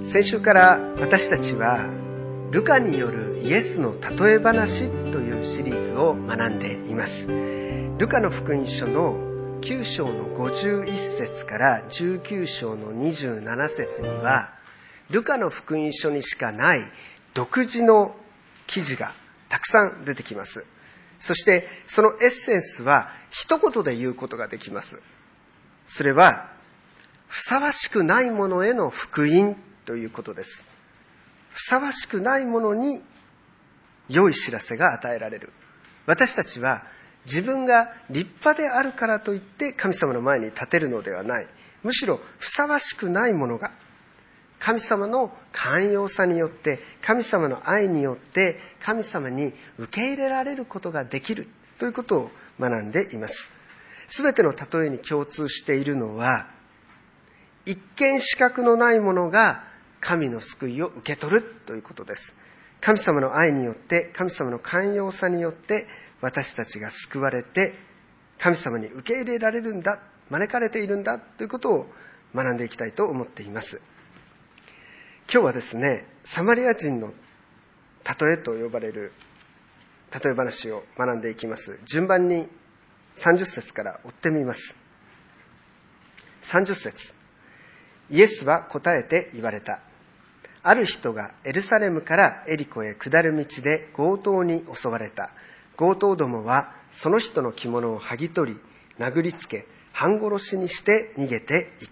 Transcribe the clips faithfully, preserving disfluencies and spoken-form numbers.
先週から私たちはルカによるイエスの例え話というシリーズを学んでいます。ルカの福音書のきゅう章のごじゅういっ節からじゅうきゅう章のにじゅうなな節には、ルカの福音書にしかない独自の記事がたくさん出てきます。そしてそのエッセンスは一言で言うことができます。それはふさわしくないものへの福音ということです。ふさわしくないものに良い知らせが与えられる。私たちは自分が立派であるからといって神様の前に立てるのではない。むしろふさわしくないものが神様の寛容さによって、神様の愛によって神様に受け入れられることができるということを学んでいます。すべての例えに共通しているのは、一見資格のないものが神の救いを受け取るということです。神様の愛によって、神様の寛容さによって私たちが救われて、神様に受け入れられるんだ、招かれているんだということを学んでいきたいと思っています。今日はですね、サマリア人の例えと呼ばれる例え話を学んでいきます。順番にさんじゅっ節から追ってみます。さんじゅっ節。イエスは答えて言われた。ある人がエルサレムからエリコへ下る道で強盗に襲われた。強盗どもはその人の着物を剥ぎ取り、殴りつけ、半殺しにして逃げていった。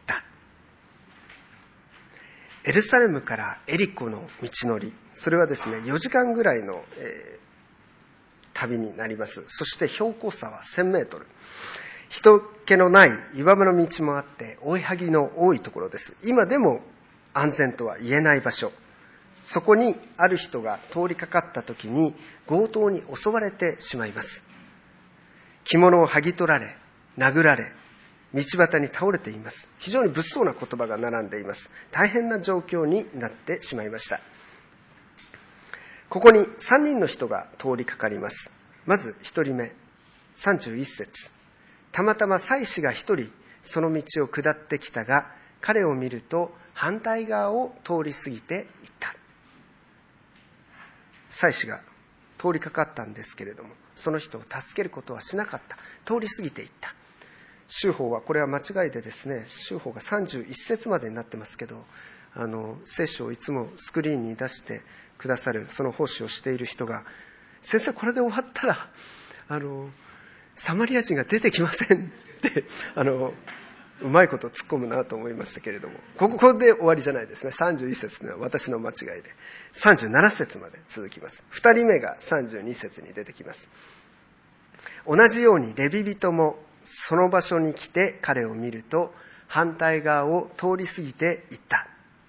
エルサレムからエリコの道のり、それはですね、よじかんぐらいの、えー、旅になります。そして標高差はせんメートル。人気のない岩場の道もあって、追いはぎの多いところです。今でも安全とは言えない場所。そこにある人が通りかかった時に強盗に襲われてしまいます。着物を剥ぎ取られ、殴られ、道端に倒れています。非常に物騒な言葉が並んでいます。大変な状況になってしまいました。ここにさんにんの人が通りかかります。まずひとりめ、さんじゅういっ節。たまたま祭司が一人その道を下ってきたが、彼を見ると反対側を通り過ぎていった。祭司が通りかかったんですけれども、その人を助けることはしなかった。通り過ぎていった。修法は、これは間違いでですね、修法がさんじゅういっ節までになってますけど、あの聖書をいつもスクリーンに出してくださるその奉仕をしている人が、先生これで終わったらあのサマリア人が出てきませんってあのうまいこと突っ込むなと思いましたけれども、ここで終わりじゃないですね。さんじゅういっ節というのは私の間違いで、さんじゅうなな節まで続きます。ふたりめがさんじゅうに節に出てきます。同じようにレビ人もその場所に来て彼を見ると反対側を通り過ぎていった。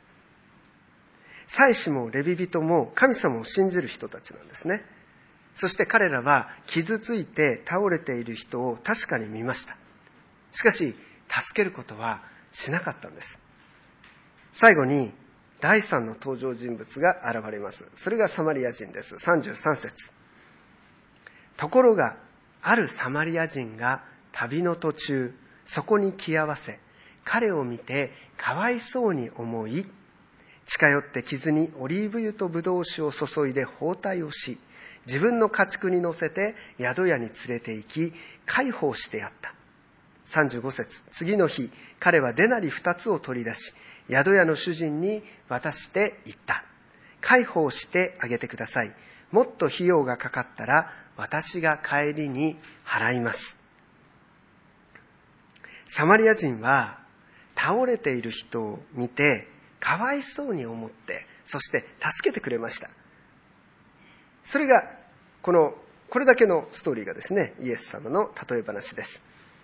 祭司もレビ人も神様を信じる人たちなんですね。そして彼らは傷ついて倒れている人を確かに見ました。しかし助けることはしなかったんです。最後にだいさんの登場人物が現れます。それがサマリア人です。さんじゅうさん節。ところがあるサマリア人が旅の途中、そこに来合わせ、彼を見てかわいそうに思い、近寄って傷にオリーブ油とブドウ酒を注いで包帯をし、自分の家畜に乗せて宿屋に連れて行き、介抱してやった。さんじゅうご節。次の日、彼はデナリ二つを取り出し、宿屋の主人に渡して言った。介抱してあげてください。もっと費用がかかったら、私が帰りに払います。サマリア人は倒れている人を見てかわいそうに思って、そして助けてくれました。それがこのこれだけのストーリーがですね、イエス様の例え話です。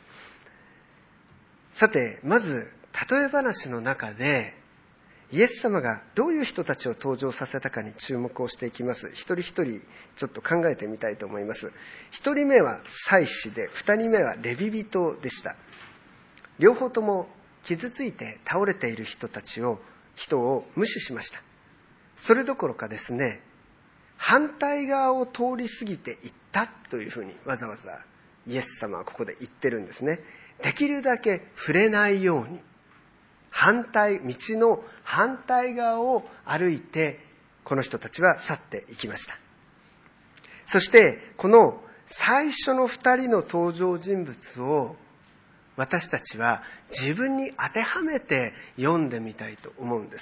さて、まず例え話の中でイエス様がどういう人たちを登場させたかに注目をしていきます。一人一人ちょっと考えてみたいと思います。一人目は祭司で、二人目はレビ人でした。両方とも傷ついて倒れている人たちを人を無視しました。それどころかですね、反対側を通り過ぎていったというふうにわざわざイエス様はここで言ってるんですね。できるだけ触れないように、 反対、道の反対側を歩いて、この人たちは去っていきました。そして、この最初の二人の登場人物を私たちは自分に当てはめて読んでみたいと思うんです。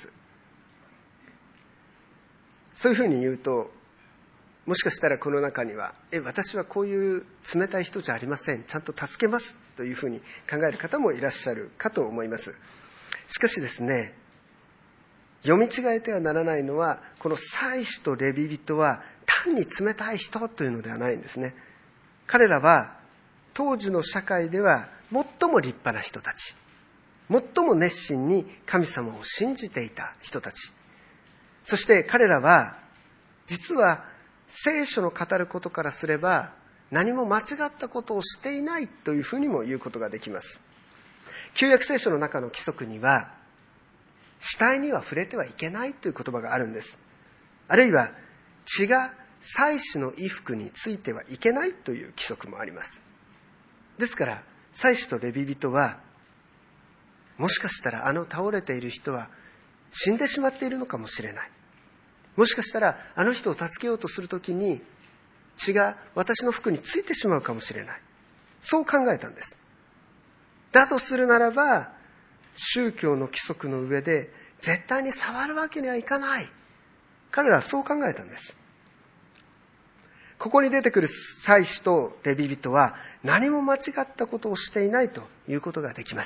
そういうふうに言うと、もしかしたらこの中には、え、私はこういう冷たい人じゃありません。ちゃんと助けますというふうに考える方もいらっしゃるかと思います。しかしですね、読み違えてはならないのは、この祭司とレビ人は単に冷たい人というのではないんですね。彼らは当時の社会では最も立派な人たち、最も熱心に神様を信じていた人たち、そして彼らは実は聖書の語ることからすれば何も間違ったことをしていないというふうにも言うことができます。旧約聖書の中の規則には、死体には触れてはいけないという言葉があるんです。あるいは血が祭司の衣服についてはいけないという規則もあります。ですから祭司とレビ人は、もしかしたらあの倒れている人は死んでしまっているのかもしれない。もしかしたらあの人を助けようとするときに血が私の服についてしまうかもしれない。そう考えたんです。だとするならば、宗教の規則の上で絶対に触るわけにはいかない。彼らはそう考えたんです。ここに出てくる祭司とレビ人は何も間違ったことをしていないということができます。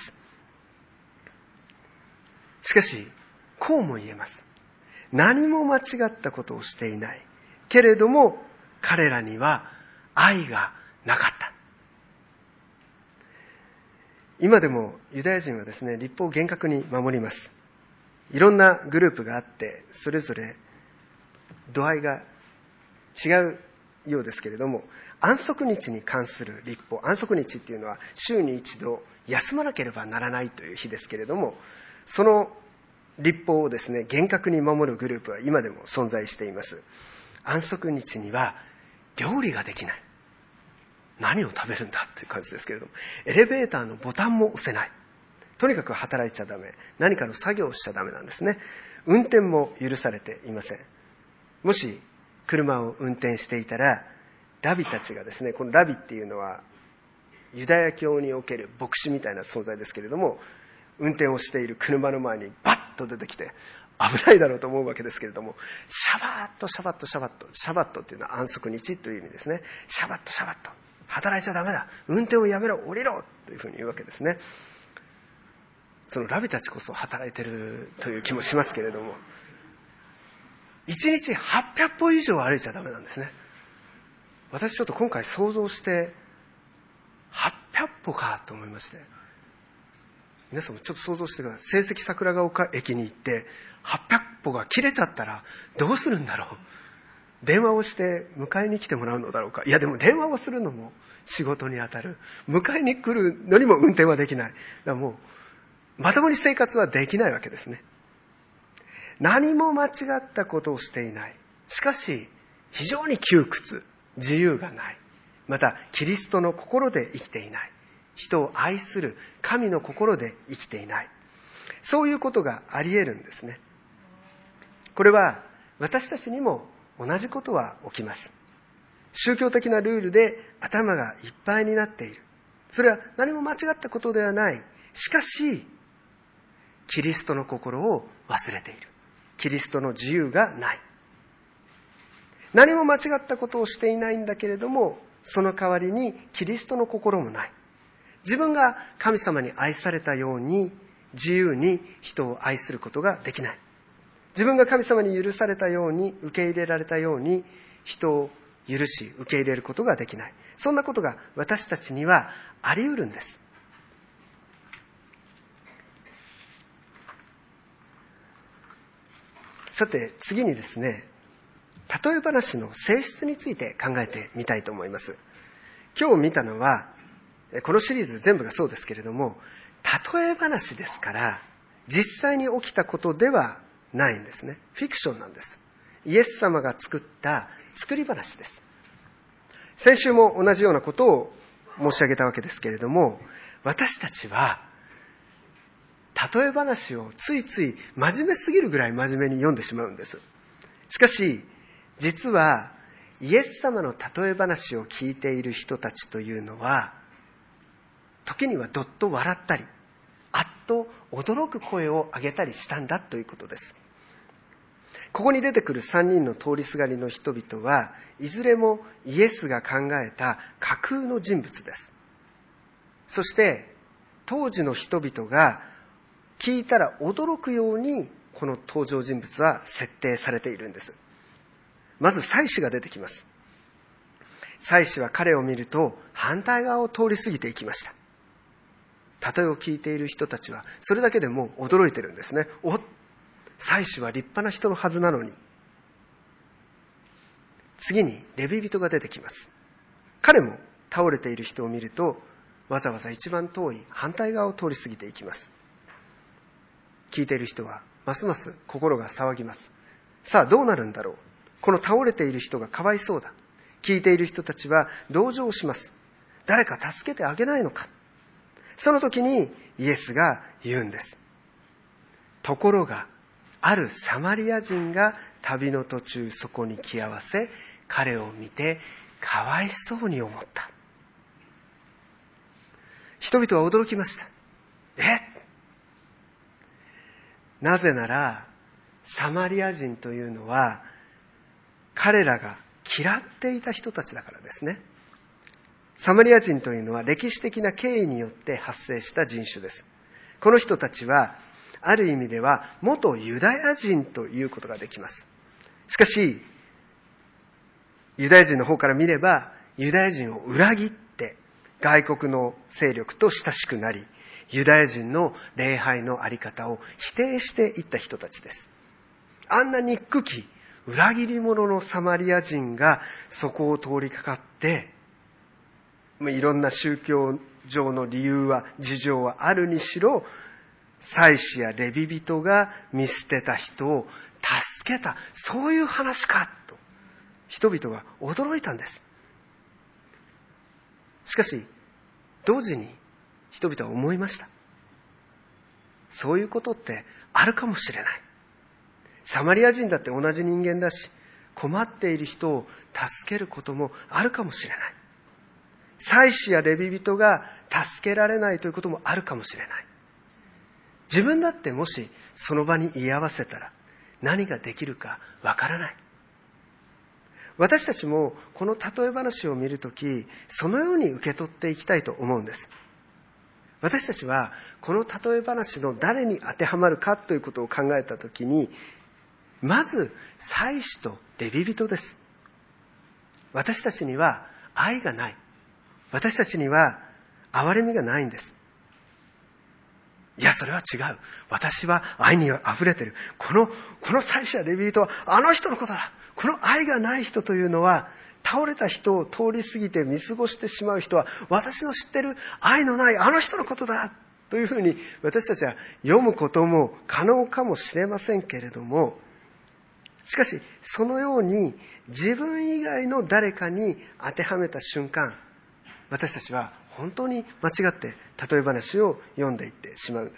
しかし、こうも言えます。何も間違ったことをしていない。けれども、彼らには愛がなかった。今でもユダヤ人はですね、律法を厳格に守ります。いろんなグループがあって、それぞれ度合いが違うようですけれども、安息日に関する律法、安息日っていうのは週に一度休まなければならないという日ですけれども、その律法をですね、厳格に守るグループは今でも存在しています。安息日には料理ができない。何を食べるんだという感じですけれども、エレベーターのボタンも押せない。とにかく働いちゃダメ。何かの作業をしちゃダメなんですね。運転も許されていません。もし車を運転していたら、ラビたちがですね、このラビっていうのはユダヤ教における牧師みたいな存在ですけれども、運転をしている車の前にバッと出てきて、危ないだろうと思うわけですけれども、シャバッとシャバッとシャバッと、シャバットっていうのは安息日という意味ですね。シャバッとシャバッと、働いちゃダメだ、運転をやめろ、降りろというふうに言うわけですね。そのラビたちこそ働いてるという気もしますけれども、いちにちはっぴゃっぽ以上歩いちゃダメなんですね。私ちょっと今回想像してはっぴゃっぽかと思いまして、皆さんもちょっと想像してください。成績桜ヶ丘駅に行ってはっぴゃっぽが切れちゃったらどうするんだろう。電話をして迎えに来てもらうのだろうか。いやでも電話をするのも仕事に当たる。迎えに来るのにも運転はできない。だからもうまともに生活はできないわけですね。何も間違ったことをしていない。しかし非常に窮屈、自由がない。またキリストの心で生きていない。人を愛する神の心で生きていない。そういうことがあり得るんですね。これは私たちにも同じことは起きます。宗教的なルールで頭がいっぱいになっている。それは何も間違ったことではない。しかしキリストの心を忘れている。キリストの自由がない。何も間違ったことをしていないんだけれども、その代わりにキリストの心もない。自分が神様に愛されたように自由に人を愛することができない。自分が神様に許されたように、受け入れられたように人を許し受け入れることができない。そんなことが私たちにはあり得るんです。さて次にですね、例え話の性質について考えてみたいと思います。今日見たのはこのシリーズ全部がそうですけれども、例え話ですから実際に起きたことではないんですね。フィクションなんです。イエス様が作った作り話です。先週も同じようなことを申し上げたわけですけれども、私たちは例え話をついつい真面目すぎるぐらい真面目に読んでしまうんです。しかし、実はイエス様の例え話を聞いている人たちというのは、時にはどっと笑ったり、あっと驚く声を上げたりしたんだということです。ここに出てくるさんにんの通りすがりの人々はいずれもイエスが考えた架空の人物です。そして当時の人々が聞いたら驚くようにこの登場人物は設定されているんです。まず祭司が出てきます。祭司は彼を見ると反対側を通り過ぎていきました。例えを聞いている人たちはそれだけでもう驚いてるんですね。お、祭司は立派な人のはずなのに。次にレビ人が出てきます。彼も倒れている人を見るとわざわざ一番遠い反対側を通り過ぎていきます。聞いている人はますます心が騒ぎます。さあどうなるんだろう。この倒れている人がかわいそうだ。聞いている人たちは同情します。誰か助けてあげないのか。その時にイエスが言うんです。ところがあるサマリア人が旅の途中そこに来合わせ、彼を見てかわいそうに思った。人々は驚きました。え？なぜならサマリア人というのは彼らが嫌っていた人たちだからですね。サマリア人というのは歴史的な経緯によって発生した人種です。この人たちはある意味では元ユダヤ人ということができます。しかしユダヤ人の方から見ればユダヤ人を裏切って外国の勢力と親しくなり、ユダヤ人の礼拝のあり方を否定していった人たちです。あんな憎き裏切り者のサマリア人がそこを通りかかって、いろんな宗教上の理由は事情はあるにしろ、祭司やレビ人が見捨てた人を助けた、そういう話かと人々は驚いたんです。しかし同時に人々は思いました。そういうことってあるかもしれない。サマリア人だって同じ人間だし、困っている人を助けることもあるかもしれない。祭司やレビ人が助けられないということもあるかもしれない。自分だってもしその場に居合わせたら何ができるかわからない。私たちもこの例え話を見るとき、そのように受け取っていきたいと思うんです。私たちはこの例え話の誰に当てはまるかということを考えたときに、まず祭司とレビ人です。私たちには愛がない。私たちには憐れみがないんです。いや、それは違う。私は愛に溢れている。この、この祭司やレビ人はあの人のことだ。この愛がない人というのは、倒れた人を通り過ぎて見過ごしてしまう人は、私の知ってる愛のないあの人のことだ。というふうに私たちは読むことも可能かもしれませんけれども、しかしそのように自分以外の誰かに当てはめた瞬間、私たちは本当に間違って例え話を読んでいってしまうんです。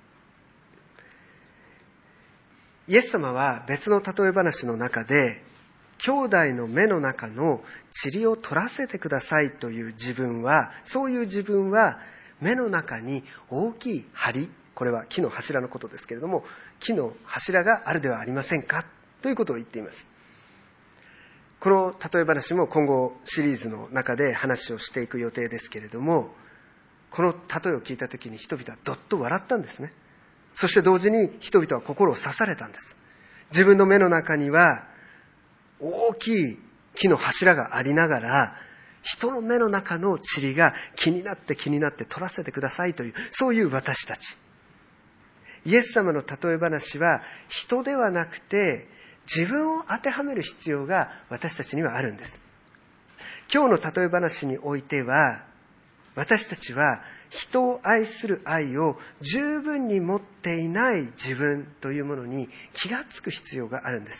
イエス様は別の例え話の中で、兄弟の目の中の塵を取らせてくださいという自分は、そういう自分は目の中に大きい梁、これは木の柱のことですけれども、木の柱があるではありませんかということを言っています。この例え話も今後シリーズの中で話をしていく予定ですけれども、この例えを聞いたときに人々はどっと笑ったんですね。そして同時に人々は心を刺されたんです。自分の目の中には大きい木の柱がありながら、人の目の中の塵が気になって気になって取らせてくださいという、そういう私たち。イエス様の例え話は人ではなくて自分を当てはめる必要が私たちにはあるんです。今日の例え話においては、私たちは人を愛する愛を十分に持っていない自分というものに気がつく必要があるんです。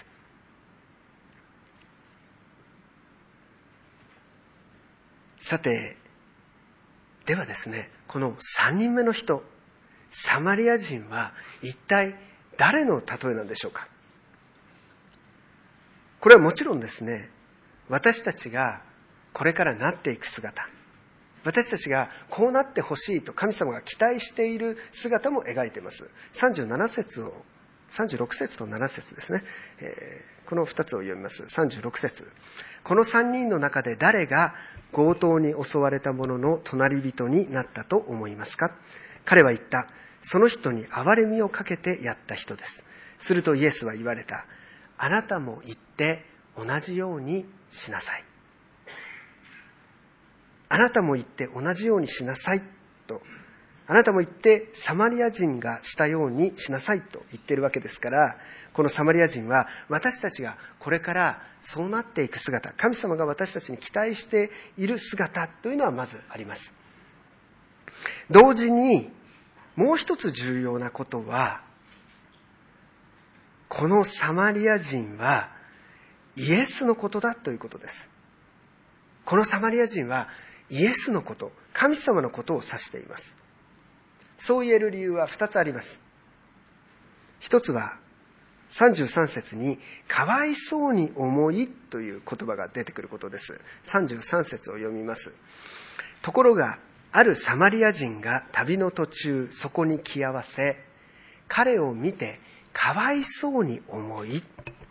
さて、ではですね、このさんにんめの人、 サマリア人は一体誰の例えなんでしょうか。これはもちろんですね、私たちがこれからなっていく姿、私たちがこうなってほしいと神様が期待している姿も描いています。さんじゅうなな節を、さんじゅうろく節となな節ですね、えー、このふたつを読みます。さんじゅうろく節、このさんにんの中で誰が強盗に襲われた者の隣人になったと思いますか。彼は言った。その人に憐れみをかけてやった人です。するとイエスは言われた。あなたも行って同じようにしなさい。あなたも行って同じようにしなさいと、あなたも行ってサマリア人がしたようにしなさいと言っているわけですから、このサマリア人は私たちがこれからそうなっていく姿、神様が私たちに期待している姿というのはまずあります。同時にもう一つ重要なことは、このサマリア人はイエスのことだということです。このサマリア人はイエスのこと、神様のことを指しています。そう言える理由は二つあります。一つはさんじゅうさん節にかわいそうに思いという言葉が出てくることです。さんじゅうさん節を読みます。ところがあるサマリア人が旅の途中そこに来合わせ、彼を見てかわいそうに思い、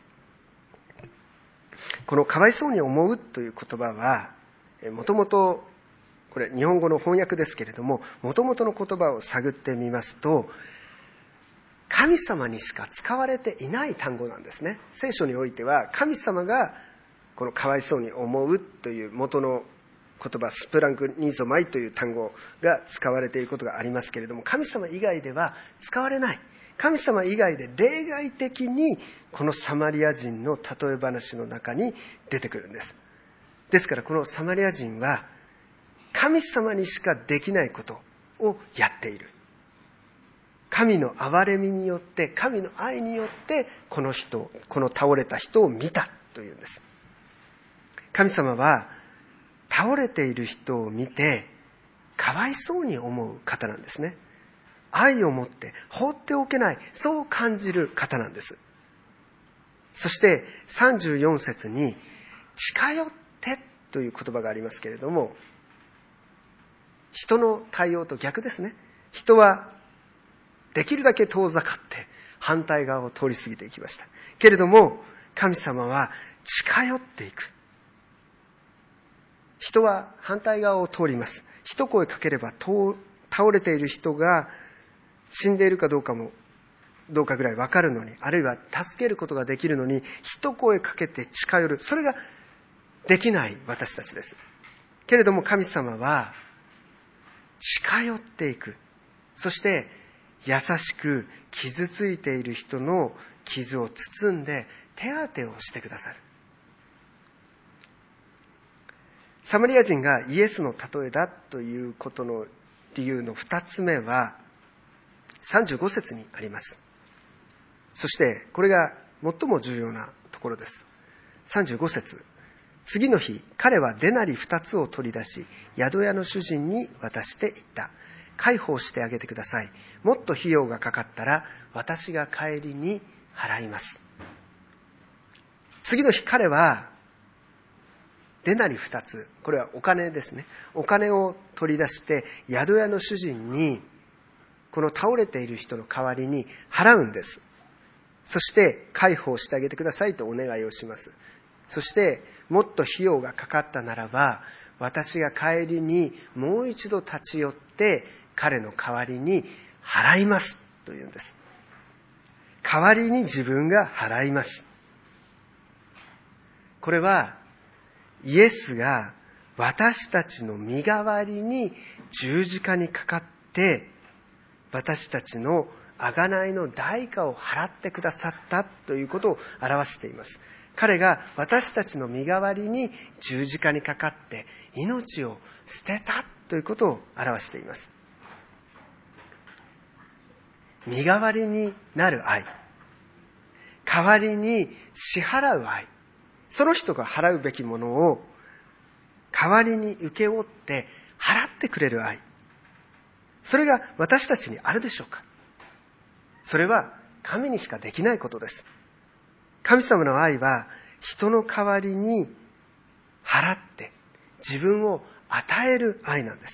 このかわいそうに思うという言葉はもともと、これ日本語の翻訳ですけれども、もともとの言葉を探ってみますと、神様にしか使われていない単語なんですね。聖書においては神様がこのかわいそうに思うという元の言葉、スプランクニゾマイという単語が使われていることがありますけれども、神様以外では使われない。神様以外で例外的にこのサマリア人の例え話の中に出てくるんです。ですからこのサマリア人は神様にしかできないことをやっている。神の憐れみによって、神の愛によってこの人、この倒れた人を見たというんです。神様は倒れている人を見てかわいそうに思う方なんですね。愛を持って放っておけない、そう感じる方なんです。そしてさんじゅうよん節に近寄ってという言葉がありますけれども、人の対応と逆ですね。人はできるだけ遠ざかって反対側を通り過ぎていきましたけれども、神様は近寄っていく。人は反対側を通ります。一声かければ倒れている人が死んでいるかどうかもどうかぐらい分かるのに、あるいは助けることができるのに一声かけて近寄る、それができない私たちです。けれども神様は近寄っていく。そして優しく傷ついている人の傷を包んで手当てをしてくださる。サマリア人がイエスの例えだということの理由の二つ目はさんじゅうご節にあります。そしてこれが最も重要なところです。さんじゅうご節、次の日彼はデナリ二つを取り出し宿屋の主人に渡して言った。介抱してあげてください。もっと費用がかかったら私が帰りに払います。次の日彼はデナリ二つ、これはお金ですね。お金を取り出して宿屋の主人にこの倒れている人の代わりに払うんです。そして介抱してあげてくださいとお願いをします。そしてもっと費用がかかったならば私が帰りにもう一度立ち寄って彼の代わりに払いますというんです。代わりに自分が払います。これはイエスが私たちの身代わりに十字架にかかって私たちの贖いの代価を払ってくださったということを表しています。彼が私たちの身代わりに十字架にかかって命を捨てたということを表しています。身代わりになる愛、代わりに支払う愛、その人が払うべきものを代わりに請け負って払ってくれる愛、 それが私たちにあるでしょうか？それは神にしかできないことです。神様の愛は人の代わりに払って自分を与える愛なんです。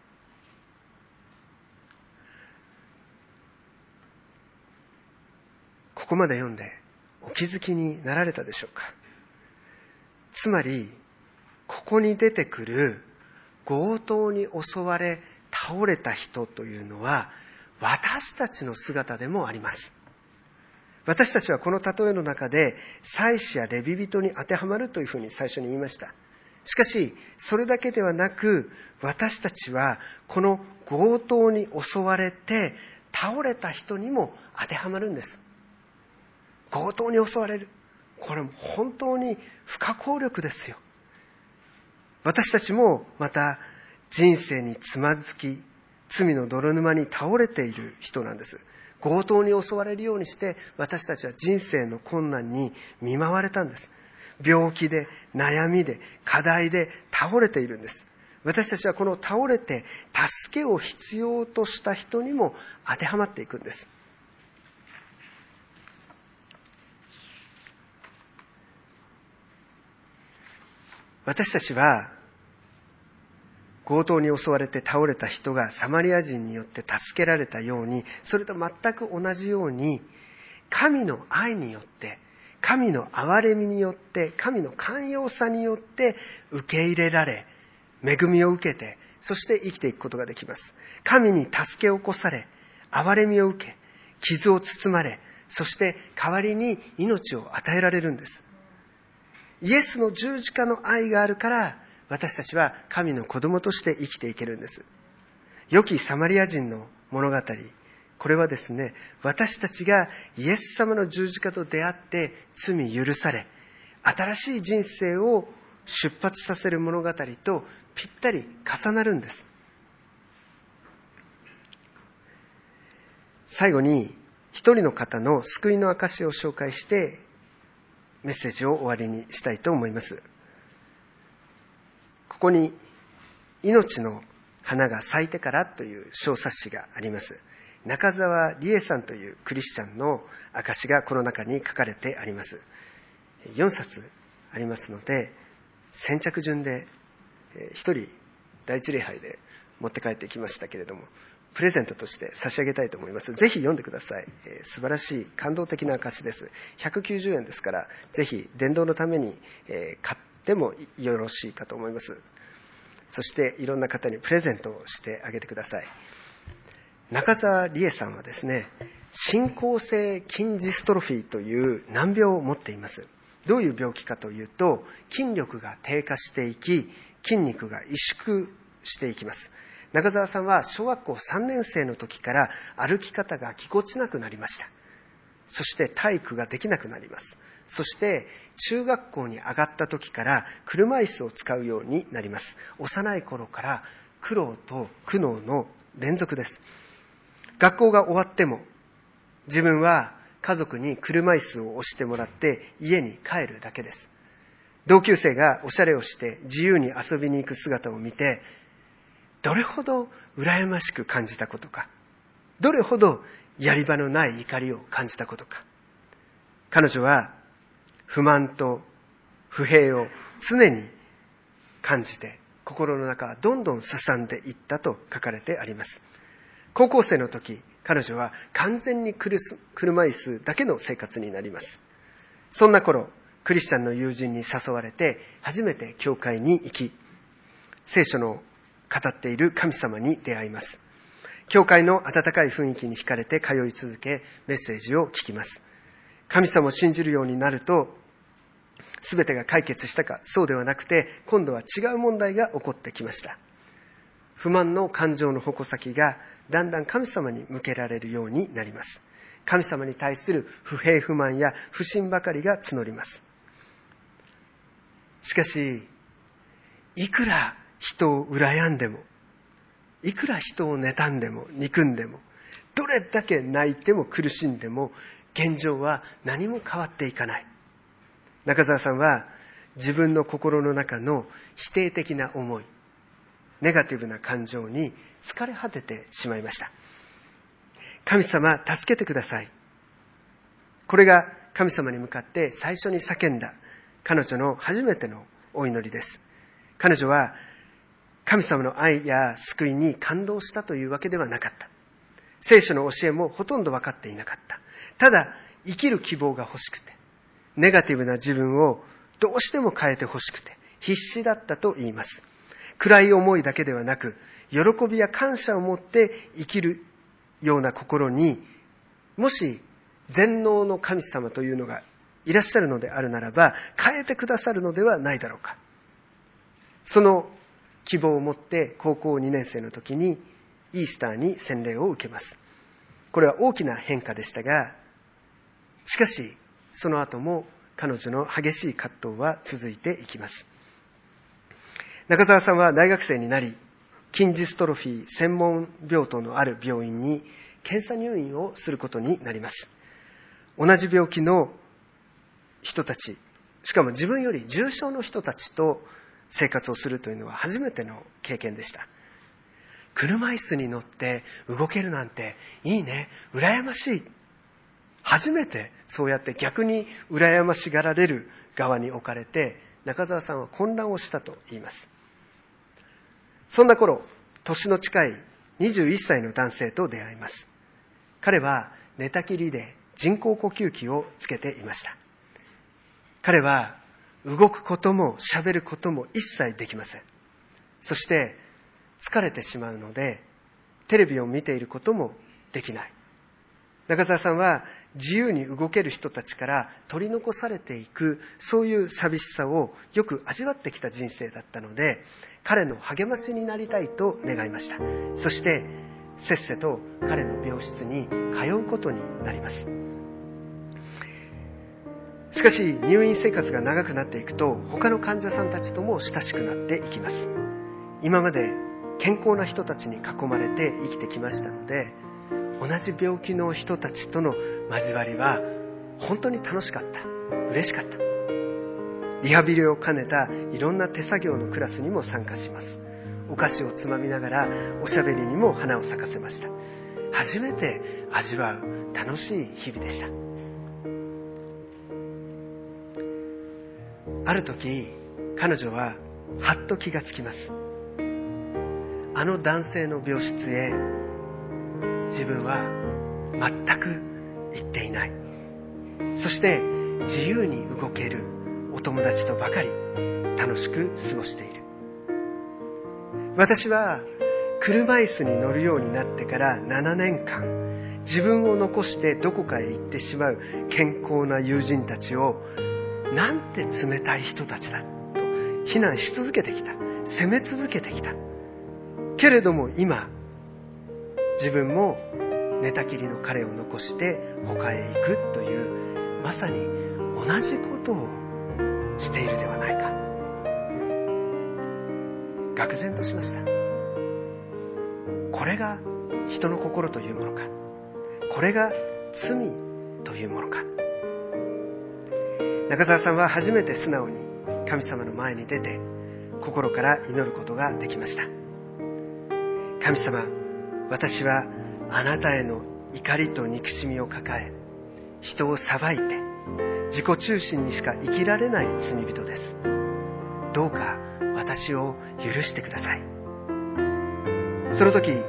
ここまで読んでお気づきになられたでしょうか？つまり、ここに出てくる強盗に襲われ倒れた人というのは私たちの姿でもあります。私たちはこの例えの中で祭司やレビ人に当てはまるというふうに最初に言いました。しかしそれだけではなく、私たちはこの強盗に襲われて倒れた人にも当てはまるんです。強盗に襲われる、これも本当に不可抗力ですよ。私たちもまた人生につまずき、罪の泥沼に倒れている人なんです。強盗に襲われるようにして私たちは人生の困難に見舞われたんです。病気で、悩みで、課題で倒れているんです。私たちはこの倒れて助けを必要とした人にも当てはまっていくんです。私たちは強盗に襲われて倒れた人がサマリア人によって助けられたように、それと全く同じように神の愛によって、神の憐れみによって、神の寛容さによって受け入れられ、恵みを受けて、そして生きていくことができます。神に助け起こされ、憐れみを受け、傷を包まれ、そして代わりに命を与えられるんです。イエスの十字架の愛があるから、私たちは神の子供として生きていけるんです。良きサマリア人の物語、これはですね、私たちがイエス様の十字架と出会って罪許され、新しい人生を出発させる物語とぴったり重なるんです。最後に一人の方の救いの証を紹介してメッセージを終わりにしたいと思います。ここに命の花が咲いてからという小冊子があります。中澤理恵さんというクリスチャンの証がこの中に書かれてあります。よんさつありますので、先着順で一人第一礼拝で持って帰ってきましたけれども、プレゼントとして差し上げたいと思います。ぜひ読んでください。えー、素晴らしい感動的な証です。ひゃくきゅうじゅうえんですから、ぜひ伝道のために、えー、買ってもよろしいかと思います。そしていろんな方にプレゼントをしてあげてください。中澤理恵さんはですね、進行性筋ジストロフィーという難病を持っています。どういう病気かというと、筋力が低下していき、筋肉が萎縮していきます。中澤さんは小学校さんねん生の時から歩き方がぎこちなくなりました。そして体育ができなくなります。そして中学校に上がった時から車椅子を使うようになります。幼い頃から苦労と苦悩の連続です。学校が終わっても自分は家族に車椅子を押してもらって家に帰るだけです。同級生がおしゃれをして自由に遊びに行く姿を見て、どれほど羨ましく感じたことか、どれほどやり場のない怒りを感じたことか。彼女は不満と不平を常に感じて、心の中はどんどんすさんでいったと書かれてあります。高校生の時、彼女は完全に車椅子だけの生活になります。そんな頃、クリスチャンの友人に誘われて初めて教会に行き、聖書の語っている神様に出会います。教会の温かい雰囲気に惹かれて通い続け、メッセージを聞きます。神様を信じるようになると、全てが解決したか、そうではなくて、今度は違う問題が起こってきました。不満の感情の矛先がだんだん神様に向けられるようになります。神様に対する不平不満や不信ばかりが募ります。しかし、いくら人を羨んでも、いくら人を妬んでも憎んでも、どれだけ泣いても苦しんでも、現状は何も変わっていかない。中澤さんは自分の心の中の否定的な思い、 ネガティブな感情に疲れ果ててしまいました。神様、助けてください。これが神様に向かって最初に叫んだ彼女の初めてのお祈りです。彼女は神様の愛や救いに感動したというわけではなかった。聖書の教えもほとんど分かっていなかった。ただ生きる希望が欲しくて、ネガティブな自分をどうしても変えて欲しくて必死だったと言います。暗い思いだけではなく、喜びや感謝を持って生きるような心に、もし全能の神様というのがいらっしゃるのであるならば、変えてくださるのではないだろうか。その希望を持って高校にねん生の時にイースターに洗礼を受けます。これは大きな変化でしたが、しかしその後も彼女の激しい葛藤は続いていきます。中澤さんは大学生になり、筋ジストロフィー専門病棟のある病院に検査入院をすることになります。同じ病気の人たち、しかも自分より重症の人たちと生活をするというのは初めての経験でした。車椅子に乗って動けるなんていいね、羨ましい。初めてそうやって逆に羨ましがられる側に置かれて、中澤さんは混乱をしたと言います。そんな頃、年の近いにじゅういっさいの男性と出会います。彼は寝たきりで人工呼吸器をつけていました。彼は動くことも喋ることも一切できません。そして疲れてしまうので、テレビを見ていることもできない。中澤さんは自由に動ける人たちから取り残されていく、そういう寂しさをよく味わってきた人生だったので、彼の励ましになりたいと願いました。そしてせっせと彼の病室に通うことになります。しかし入院生活が長くなっていくと、他の患者さんたちとも親しくなっていきます。今まで健康な人たちに囲まれて生きてきましたので、同じ病気の人たちとの交わりは本当に楽しかった、嬉しかった。リハビリを兼ねたいろんな手作業のクラスにも参加します。お菓子をつまみながらおしゃべりにも花を咲かせました。初めて味わう楽しい日々でした。ある時、彼女ははっと気がつきます。あの男性の病室へ自分は全く行っていない。そして自由に動けるお友達とばかり楽しく過ごしている。私は車椅子に乗るようになってからななねんかん、自分を残してどこかへ行ってしまう健康な友人たちを、なんて冷たい人たちだと非難し続けてきた。責め続けてきた。けれども今、自分も寝たきりの彼を残して他へ行くという、まさに同じことをしているではないか。愕然としました。これが人の心というものか。これが罪というものか。中澤さんは初めて素直に神様の前に出て、心から祈ることができました。神様、私はあなたへの怒りと憎しみを抱え、人を裁いて自己中心にしか生きられない罪人です。どうか私を許してください。その時、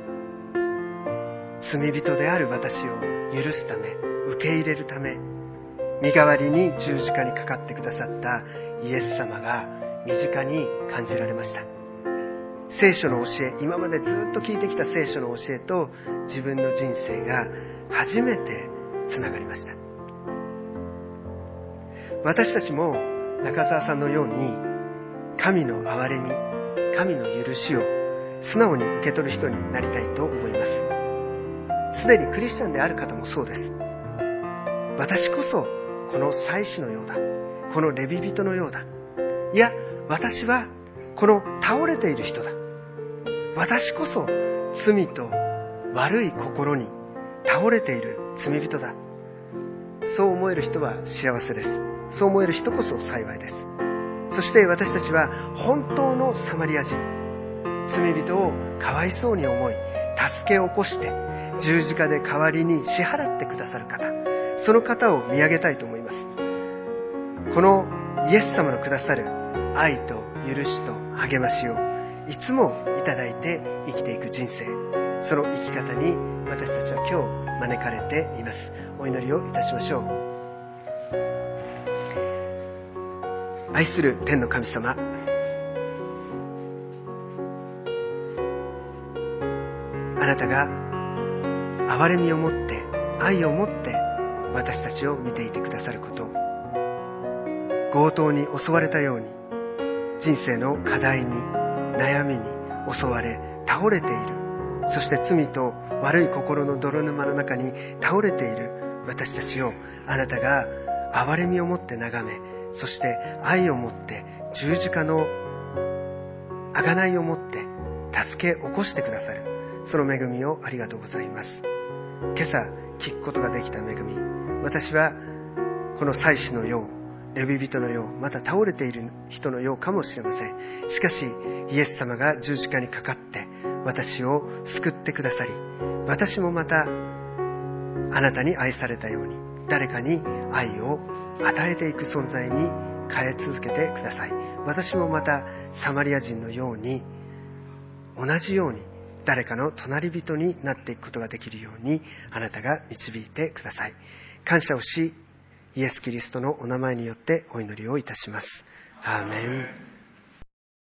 罪人である私を許すため、受け入れるため、身代わりに十字架にかかってくださったイエス様が身近に感じられました。聖書の教え、今までずっと聞いてきた聖書の教えと自分の人生が初めてつながりました。私たちも中澤さんのように、神の憐れみ、神の許しを素直に受け取る人になりたいと思います。すでにクリスチャンである方もそうです。私こそこの祭司のようだ、このレビ人のようだ、いや私はこの倒れている人だ、私こそ罪と悪い心に倒れている罪人だ、そう思える人は幸せです。そう思える人こそ幸いです。そして私たちは本当のサマリア人、 罪人をかわいそうに思い、助け起こして十字架で代わりに支払ってくださる方、その方を見上げたいと思います。このイエス様のくださる愛と許しと励ましをいつもいただいて生きていく人生、その生き方に私たちは今日招かれています。お祈りをいたしましょう。愛する天の神様、あなたが憐れみを持って愛を持って私たちを見ていてくださること、強盗に襲われたように人生の課題に悩みに襲われ倒れている、そして罪と悪い心の泥沼の中に倒れている私たちをあなたが憐れみを持って眺め、そして愛を持って十字架の贖いを持って助け起こしてくださる、その恵みをありがとうございます。今朝聞くことができた恵み、私はこの祭司のよう、レビ人のよう、また倒れている人のようかもしれません。しかしイエス様が十字架にかかって私を救ってくださり、私もまたあなたに愛されたように誰かに愛を与えていく存在に変え続けてください。私もまたサマリア人のように同じように誰かの隣人になっていくことができるようにあなたが導いてください。感謝をし、イエス・キリストのお名前によってお祈りをいたします。アーメン。